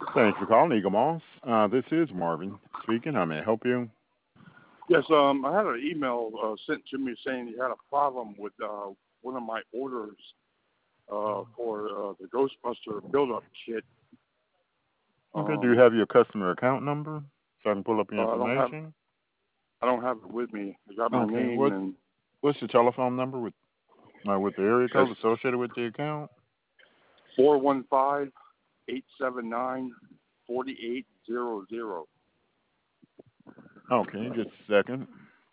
Thanks for calling Eagle Moss. This is Marvin speaking. How may I help you? Yes, I had an email sent to me saying you had a problem with one of my orders for the Ghostbuster build-up kit. Okay. Do you Um, have your customer account number so I can pull up your I don't have information? I don't have it with me. I got my Okay. name and What's your telephone number with the area it's code associated with the account? 415-879-4800. Okay. Just a second.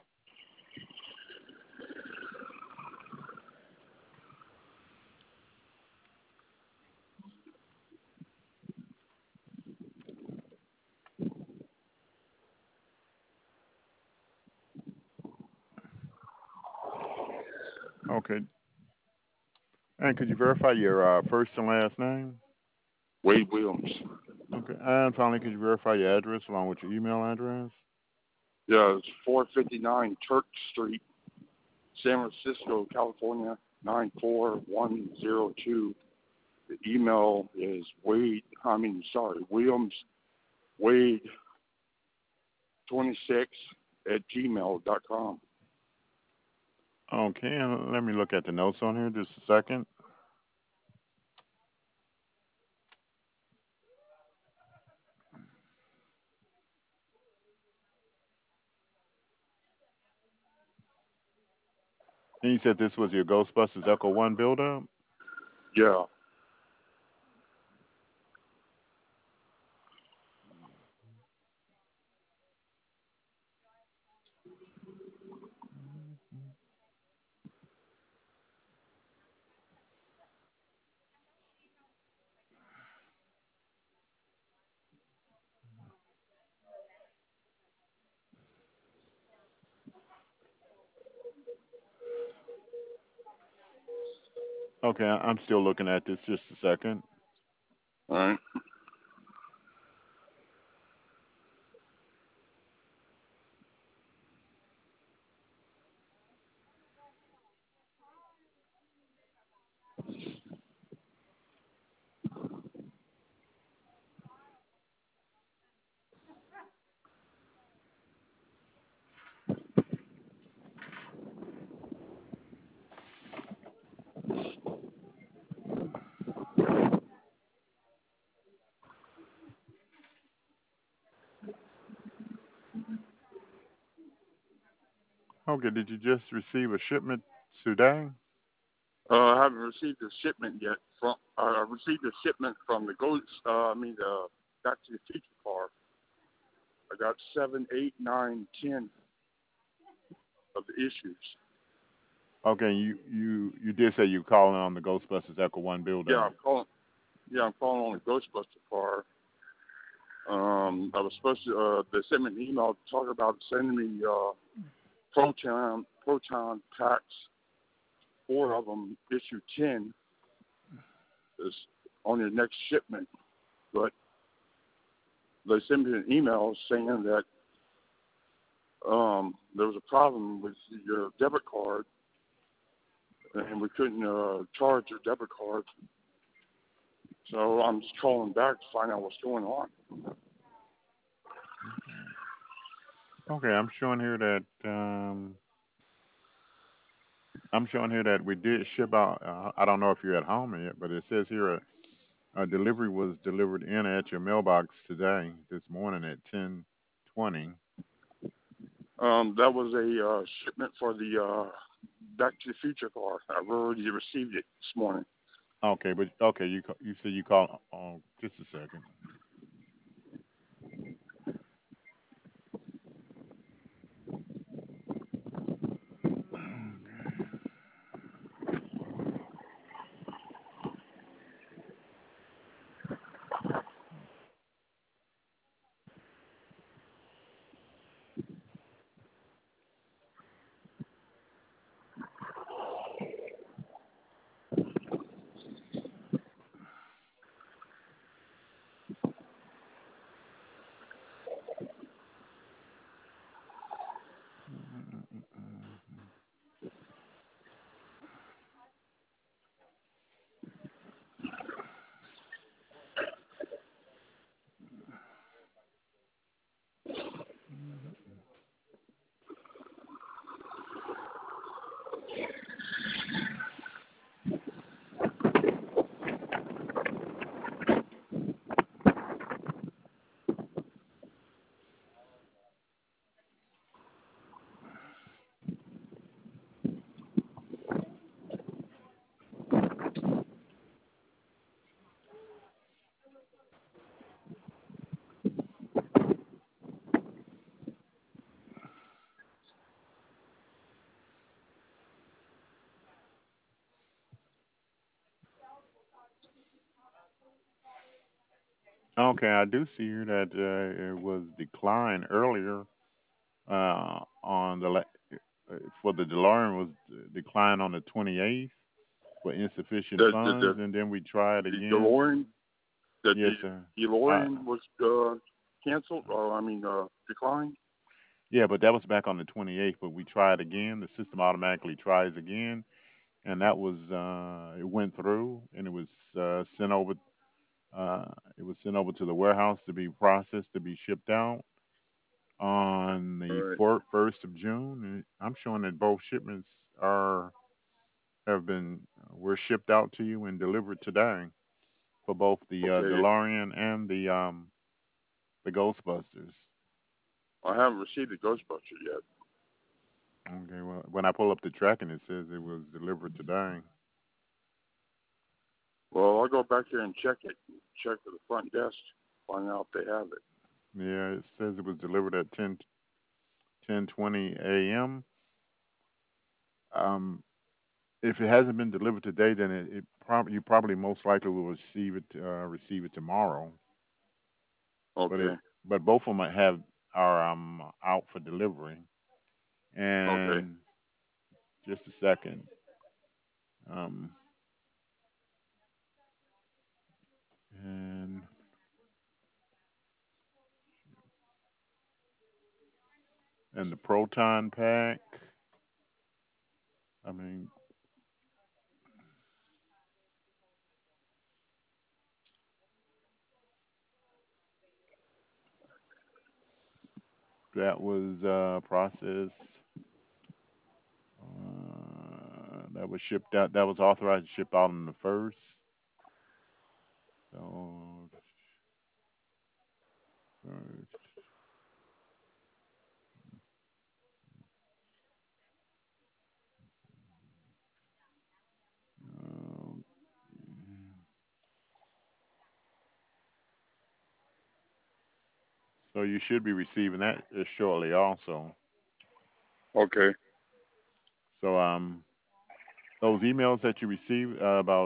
Okay. And could you verify your first and last name? Wade Williams. Okay. And finally, could you verify your address along with your email address? Yeah, it's 459 Turk Street, San Francisco, California 94102. The email is Williams Wade 26 at gmail.com. Okay. And let me look at the notes on here just a second. And you said this was your Ghostbusters Echo One build-up? Yeah. Okay. I'm still looking at this just a second. All right. Okay, did you just receive a shipment today? I haven't received a shipment yet. I received a shipment from the the Back to the Future car. I got 7, 8, 9, 10 of the issues. Okay, you did say you calling on the Ghostbusters Echo One build Yeah, up. I'm calling. Yeah, I'm calling on the Ghostbuster car. I was supposed to. They sent me an email talking about sending me proton packs, 4 of them, issue 10, is on your next shipment. But they sent me an email saying that there was a problem with your debit card, and we couldn't charge your debit card. So I'm just calling back to find out what's going on. Okay, I'm showing here that we did ship out. I don't know if you're at home yet, but it says here a delivery was delivered in at your mailbox today, this morning at 10:20. That was a shipment for the Back to the Future car. I've already received it this morning. Okay, but okay, you said you called. Oh, just a second. Okay, I do see here that it was declined earlier on for the DeLorean was declined on the 28th for insufficient The funds, and then we tried the again. DeLorean the Yes, sir. Uh, DeLorean was canceled, or I mean declined. yeah, but that was back on the 28th. But we tried again. The system automatically tries again, and that was it went through, and it was sent over. Uh, it was sent over to the warehouse to be processed to be shipped out on All the right. 1st of June. And I'm showing that both shipments are have been were shipped out to you and delivered today for both the Okay. DeLorean and the Ghostbusters. I haven't received the Ghostbuster yet. Okay, well, when I pull up the tracking, it says it was delivered today. Well, I'll go back there and check it. Check with the front desk, find out if they have it. Yeah, it says it was delivered at 10:20 a.m. Um, if it hasn't been delivered today, then you probably most likely will receive it tomorrow. But Okay. both of them have are out for delivery. Okay. And just a second. Um, and the proton pack. I mean, that was processed. That was shipped out. That was authorized to ship out on the 1st. So, um, so you should be receiving that shortly, also. Okay. So, those emails that you received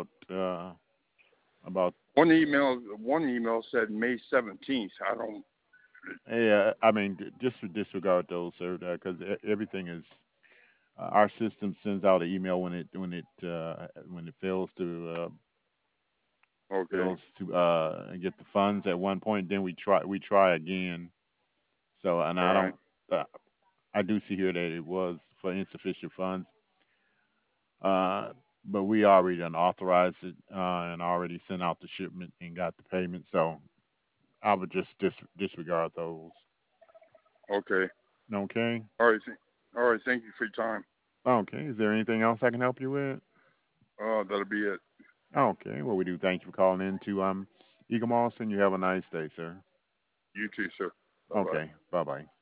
about One email said May 17th. I don't. yeah, I mean, just disregard those, sir, because everything is our system sends out an email when it Okay. fails to get the funds at one point. Then we try again. So and All I right. don't uh, I do see here that it was for insufficient funds, uh, but we already done authorized it and already sent out the shipment and got the payment. So I would just disregard those. Okay. Okay. All right. All right. Thank you for your time. Okay. Is there anything else I can help you with? That'll be it. Okay. Well, we do thank you for calling in to Eagle Moss, and you have a nice day, sir. You too, sir. Bye bye. Okay. Bye bye.